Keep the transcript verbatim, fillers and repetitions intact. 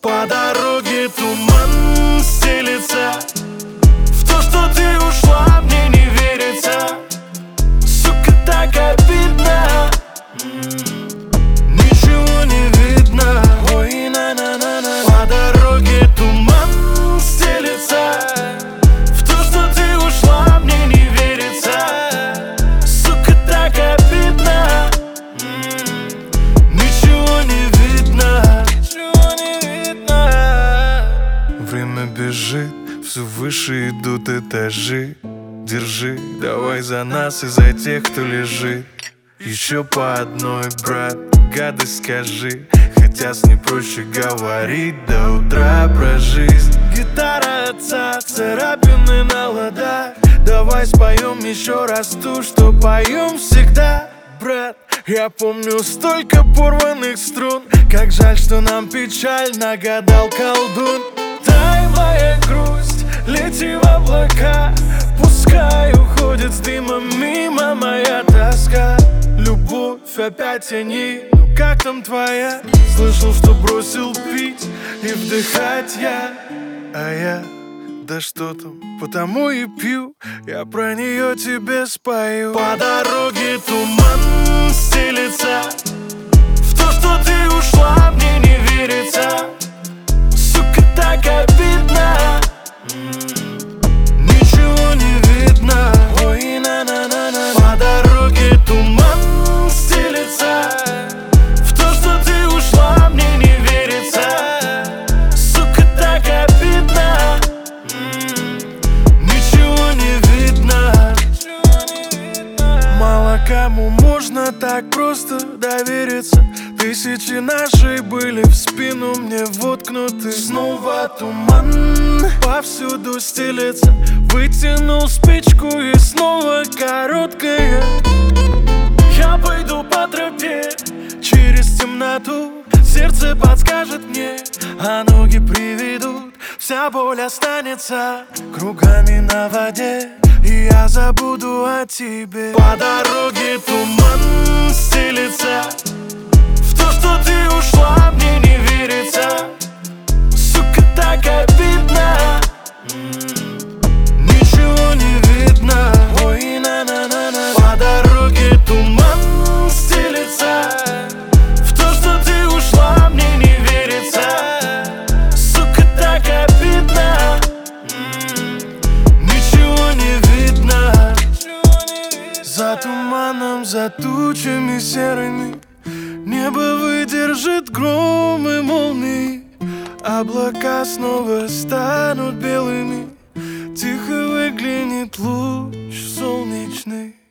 По дороге туман стелется, в то, что ты ушла, мне не верится. Сука, так обидно, ничего не видно. Ой, на-на-на-на. По дороге туман стелется, в то, что ты ушла, мне не верится. Сука, так обидно, ничего не видно. Ничего не видно. Время бежит, все выше идут этажи. Держи, давай за нас и за тех, кто лежит. Еще по одной, брат, гадость скажи. Хотя с ней проще говорить до утра про жизнь. Гитара отца, царапины на ладах. Давай споем еще раз ту, что поем всегда. Брат, я помню столько порванных струн. Как жаль, что нам печаль нагадал колдун. Дай моя грусть, лети в облака. Пускай уходит с дымом мимо моя тоска. Любовь опять тяни, ну как там твоя? Слышал, что бросил пить и вдыхать я. А я, да что там, потому и пью. Я про нее тебе спою. По дороге туман стелется, в то, что ты ушла, мне не верится. Сука, так обидно, ничего не видно. Ой, на-на-на-на. По дороге туман стелется, в то, что ты ушла, мне не верится. Сука, так обидно, ничего не видно. Мало кому можно так просто довериться. Тысячи нашей были в спину мне воткнуты. Снова туман повсюду стелется. Вытянул спичку и снова короткая. Я пойду по тропе через темноту. Сердце подскажет мне, а ноги приведут. Вся боль останется кругами на воде, и я забуду о тебе. По дороге туман стелется, в то, что ты ушла, мне не верится. Сука, так обидно, ничего не видно. Ой, на-на-на-на. По дороге туман стелется, в то, что ты ушла, мне не верится. Сука, так обидно, ничего не видно. За туманом, за тучами серыми небо выдержит гром и молнии. Облака снова станут белыми. Тихо выглянет луч солнечный.